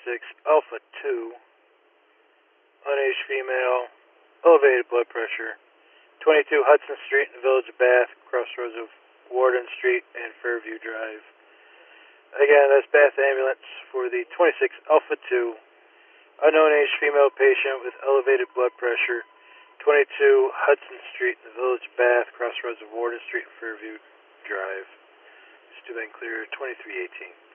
Alpha 2, unaged female, elevated blood pressure, 22 Hudson Street in the Village of Bath, crossroads of Warden Street and Fairview Drive. Again, that's Bath Ambulance for the 26 Alpha 2, unknown age female patient with elevated blood pressure, 22 Hudson Street in the Village of Bath, crossroads of Warden Street and Fairview Drive. Stu Van Clear, 2318.